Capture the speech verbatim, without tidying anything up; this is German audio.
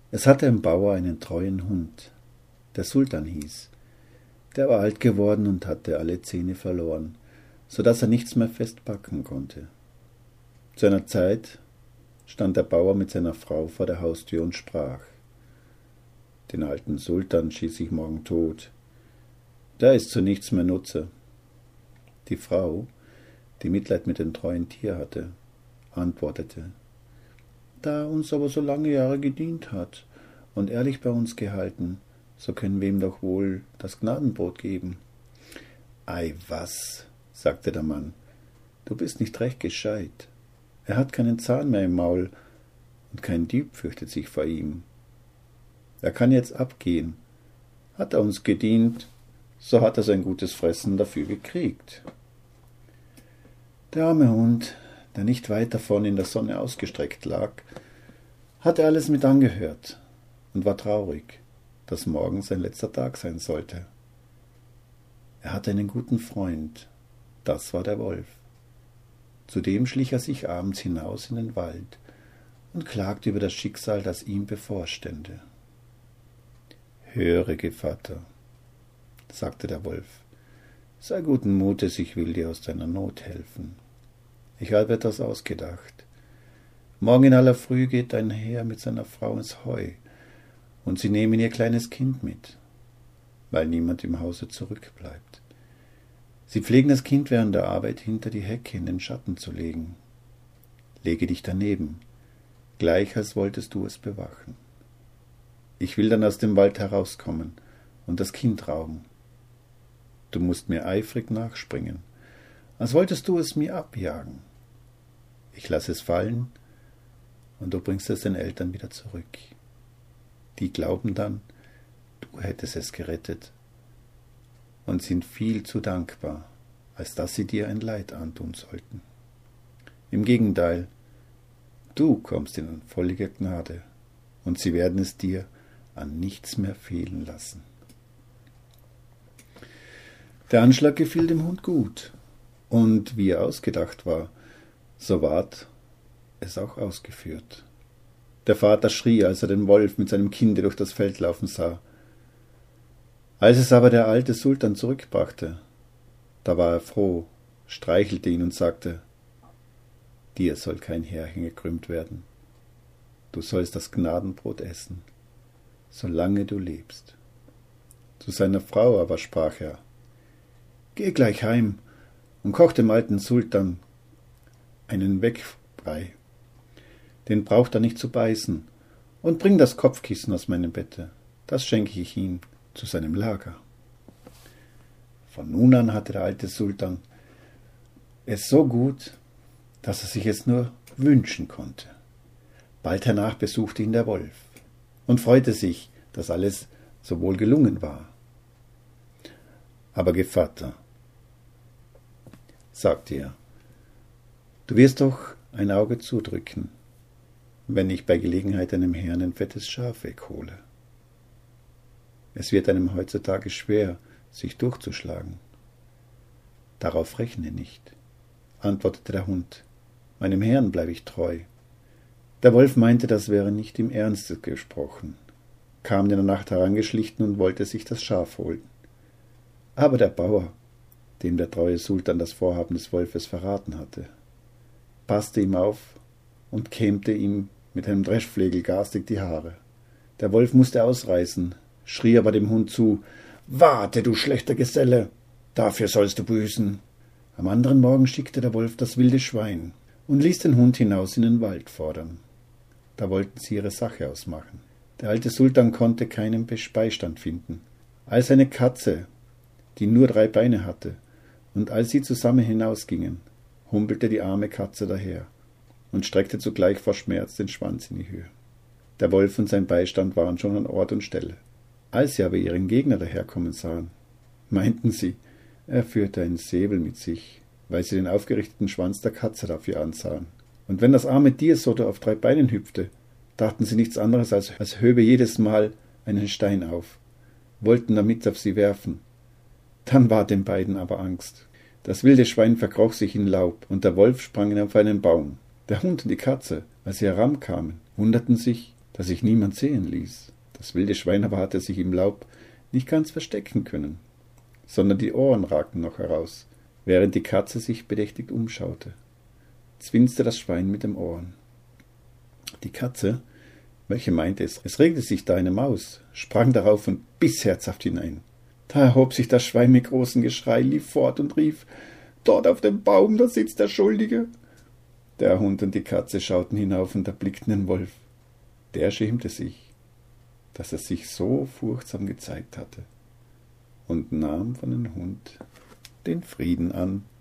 Es hatte ein Bauer einen treuen Hund, der Sultan hieß. Der war alt geworden und hatte alle Zähne verloren, so daß er nichts mehr festpacken konnte. Zu einer Zeit stand der Bauer mit seiner Frau vor der Haustür und sprach: »Den alten Sultan schieß ich morgen tot. Der ist zu nichts mehr Nutze.« Die Frau, die Mitleid mit dem treuen Tier hatte, antwortete: »Da er uns aber so lange Jahre gedient hat und ehrlich bei uns gehalten, so können wir ihm doch wohl das Gnadenbrot geben.« »Ei, was«, sagte der Mann, »du bist nicht recht gescheit. Er hat keinen Zahn mehr im Maul, und kein Dieb fürchtet sich vor ihm. Er kann jetzt abgehen. Hat er uns gedient, so hat er sein gutes Fressen dafür gekriegt.« Der arme Hund, der nicht weit davon in der Sonne ausgestreckt lag, hatte alles mit angehört und war traurig, dass morgen sein letzter Tag sein sollte. Er hatte einen guten Freund, das war der Wolf. Zudem schlich er sich abends hinaus in den Wald und klagte über das Schicksal, das ihm bevorstände. »Höre, Gevatter«, sagte der Wolf, »sei guten Mutes, ich will dir aus deiner Not helfen. Ich habe etwas ausgedacht. Morgen in aller Früh geht ein Herr mit seiner Frau ins Heu, und sie nehmen ihr kleines Kind mit, weil niemand im Hause zurückbleibt. Sie pflegen das Kind während der Arbeit hinter die Hecke in den Schatten zu legen. Lege dich daneben, gleich als wolltest du es bewachen. Ich will dann aus dem Wald herauskommen und das Kind rauben. Du musst mir eifrig nachspringen, als wolltest du es mir abjagen. Ich lasse es fallen, und du bringst es den Eltern wieder zurück. Die glauben dann, du hättest es gerettet und sind viel zu dankbar, als dass sie dir ein Leid antun sollten. Im Gegenteil, du kommst in völlige Gnade, und sie werden es dir an nichts mehr fehlen lassen.« Der Anschlag gefiel dem Hund gut, und wie er ausgedacht war, so ward es auch ausgeführt. Der Vater schrie, als er den Wolf mit seinem Kinde durch das Feld laufen sah. Als es aber der alte Sultan zurückbrachte, da war er froh, streichelte ihn und sagte: »Dir soll kein Härchen gekrümmt werden. Du sollst das Gnadenbrot essen, solange du lebst.« Zu seiner Frau aber sprach er: »Geh gleich heim und koch dem alten Sultan einen Wegbrei. Den braucht er nicht zu beißen, und bring das Kopfkissen aus meinem Bette, das schenke ich ihm zu seinem Lager.« Von nun an hatte der alte Sultan es so gut, dass er sich es nur wünschen konnte. Bald hernach besuchte ihn der Wolf und freute sich, dass alles so wohl gelungen war. »Aber Gevatter«, sagte er, »du wirst doch ein Auge zudrücken, wenn ich bei Gelegenheit einem Herrn ein fettes Schaf weghole. Es wird einem heutzutage schwer, sich durchzuschlagen.« »Darauf rechne nicht«, antwortete der Hund, »meinem Herrn bleibe ich treu.« Der Wolf meinte, das wäre nicht im Ernste gesprochen, kam in der Nacht herangeschlichen und wollte sich das Schaf holen. Aber der Bauer, dem der treue Sultan das Vorhaben des Wolfes verraten hatte, passte ihm auf und kämmte ihm mit einem Dreschflegel garstig die Haare. Der Wolf musste ausreißen, schrie aber dem Hund zu: »Warte, du schlechter Geselle, dafür sollst du büßen.« Am anderen Morgen schickte der Wolf das wilde Schwein und ließ den Hund hinaus in den Wald fordern. Da wollten sie ihre Sache ausmachen. Der alte Sultan konnte keinen Beistand finden. Als eine Katze, die nur drei Beine hatte, und als sie zusammen hinausgingen, humpelte die arme Katze daher und streckte zugleich vor Schmerz den Schwanz in die Höhe. Der Wolf und sein Beistand waren schon an Ort und Stelle. Als sie aber ihren Gegner daherkommen sahen, meinten sie, er führte einen Säbel mit sich, weil sie den aufgerichteten Schwanz der Katze dafür ansahen. Und wenn das arme Tier so auf drei Beinen hüpfte, dachten sie nichts anderes, als, als höbe jedes Mal einen Stein auf, wollten damit auf sie werfen. Dann war den beiden aber Angst. Das wilde Schwein verkroch sich in Laub, und der Wolf sprang auf einen Baum. Der Hund und die Katze, als sie herankamen, wunderten sich, dass sich niemand sehen ließ. Das wilde Schwein aber hatte sich im Laub nicht ganz verstecken können, sondern die Ohren ragten noch heraus, während die Katze sich bedächtig umschaute. Zwinste das Schwein mit den Ohren. Die Katze, welche meinte es, es regte sich da eine Maus, sprang darauf und biss herzhaft hinein. Da erhob sich das Schwein mit großem Geschrei, lief fort und rief: »Dort auf dem Baum, da sitzt der Schuldige!« Der Hund und die Katze schauten hinauf und erblickten den Wolf. Der schämte sich, dass er sich so furchtsam gezeigt hatte, und nahm von dem Hund den Frieden an.